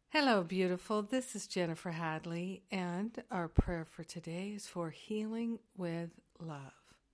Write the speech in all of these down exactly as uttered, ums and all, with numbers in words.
Hello, beautiful. This is Jennifer Hadley, and our prayer for today is for healing with love.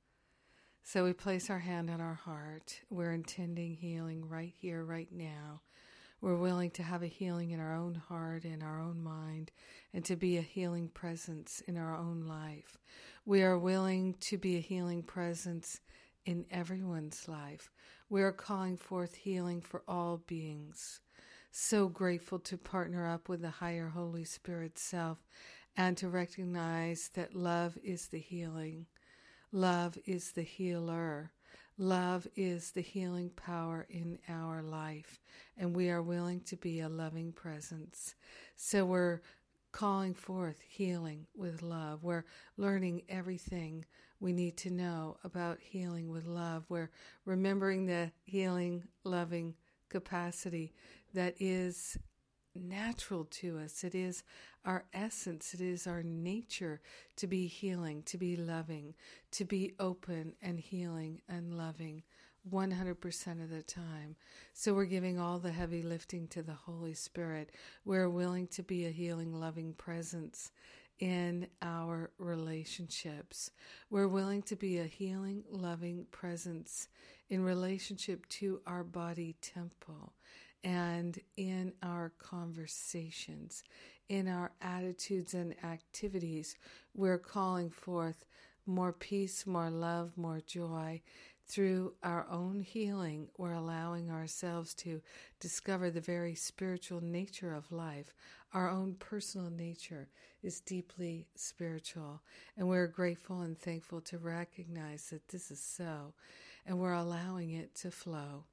So we place our hand on our heart. We're intending healing right here, right now. We're willing to have a healing in our own heart, in our own mind, and to be a healing presence in our own life. We are willing to be a healing presence in everyone's life. We are calling forth healing for all beings. So grateful to partner up with the higher Holy Spirit self and to recognize that love is the healing. Love is the healer. Love is the healing power in our life, and we are willing to be a loving presence. So we're calling forth healing with love. We're learning everything we need to know about healing with love. We're remembering the healing, loving capacity that is natural to us. It is our essence. It is our nature to be healing, to be loving, to be open and healing and loving one hundred percent of the time. So we're giving all the heavy lifting to the Holy Spirit. We're willing to be a healing, loving presence in our relationships. We're willing to be a healing, loving presence in relationship to our body temple and in our conversations, in our attitudes and activities. We're calling forth more peace, more love, more joy. Through our own healing, we're allowing ourselves to discover the very spiritual nature of life. Our own personal nature is deeply spiritual, and we're grateful and thankful to recognize that this is so, and we're allowing it to flow.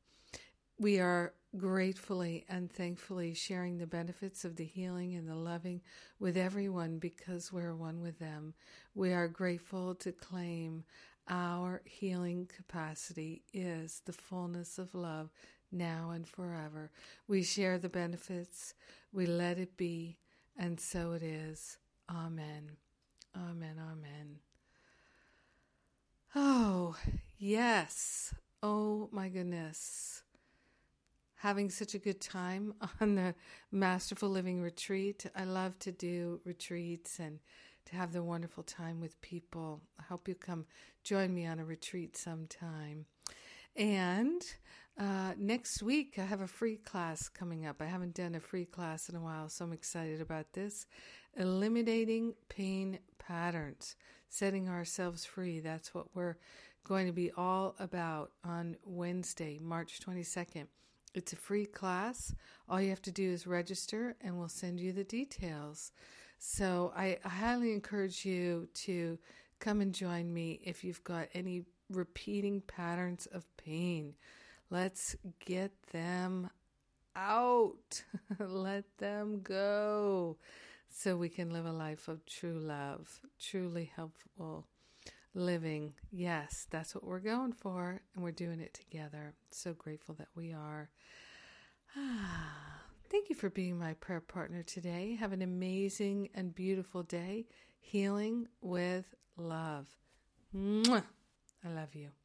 We are gratefully and thankfully sharing the benefits of the healing and the loving with everyone because we're one with them. We are grateful to claim our healing capacity is the fullness of love now and forever. We share the benefits, we let it be, and so it is. Amen. Amen. Amen. Oh, yes. Oh, my goodness. Having such a good time on the Masterful Living Retreat. I love to do retreats and to have the wonderful time with people. I hope you'll come join me on a retreat sometime. And uh, next week, I have a free class coming up. I haven't done a free class in a while, so I'm excited about this. Eliminating pain patterns, setting ourselves free. That's what we're going to be all about on Wednesday, March twenty-second. It's a free class. All you have to do is register, and we'll send you the details. So I, I highly encourage you to come and join me if you've got any repeating patterns of pain. Let's get them out. Let them go so we can live a life of true love, truly helpful living. Yes, that's what we're going for, and we're doing it together. So grateful that we are. Ah, thank you for being my prayer partner today. Have an amazing and beautiful day. Healing with love. Mwah! I love you.